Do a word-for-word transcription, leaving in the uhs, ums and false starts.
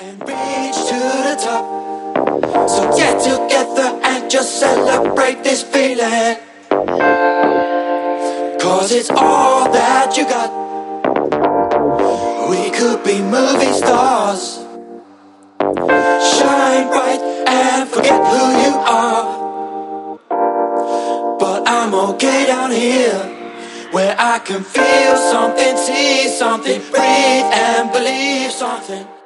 and reach to the top. So get together and just celebrate this feeling, 'cause it's all that you got. We could be movie stars, shine bright and forget who you are. But I'm okay down here, where I can feel something, see something, breathe and believe something.